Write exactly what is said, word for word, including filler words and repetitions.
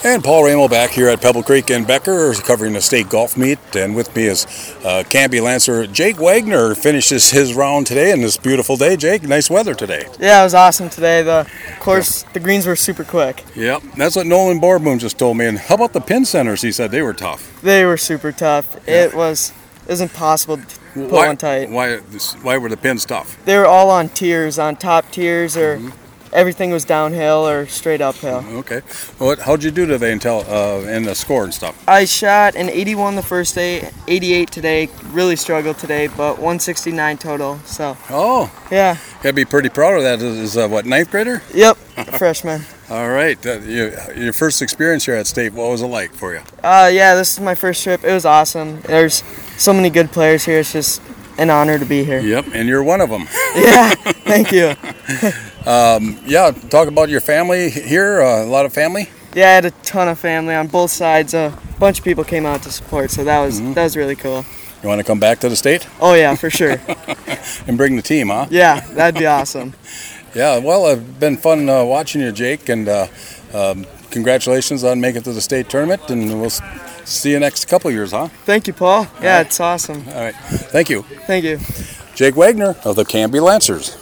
And Paul Raymond back here at Pebble Creek in Becker covering the state golf meet. And with me is uh, Canby Lancer Jake Wagner finishes his round today in this beautiful day. Jake, nice weather today. Yeah, it was awesome today. The course, the greens were super quick. Yep, that's what Nolan Boardboom just told me. And how about the pin centers? He said they were tough. They were super tough. Yeah. It was it was impossible to put why, one tight. Why, why were the pins tough? They were all on tiers, on top tiers, or mm-hmm. everything was downhill or straight uphill. Okay. Well, how'd you do today until, uh, in the score and stuff? I shot an eighty-one the first day, eighty-eight today. Really struggled today, but one sixty-nine total. So. Oh. Yeah. You gotta be pretty proud of that. Is uh, what, ninth grader? Yep, freshman. All right. Uh, you, your first experience here at state, what was it like for you? Uh, yeah, this is my first trip. It was awesome. There's so many good players here. It's just an honor to be here. Yep, and you're one of them. Yeah, thank you. um, yeah, talk about your family here. Uh, a lot of family. Yeah, I had a ton of family on both sides. A bunch of people came out to support, so that was mm-hmm. that was really cool. You want to come back to the state? Oh yeah, for sure. And bring the team, huh? Yeah, that'd be awesome. Yeah, well, it's been fun uh, watching you, Jake, and uh, um, congratulations on making it to the state tournament, and we'll see you next couple of years, huh? Thank you, Paul. Yeah, right. It's awesome. All right. Thank you. Thank you. Jake Wagner of the Canby Lancers.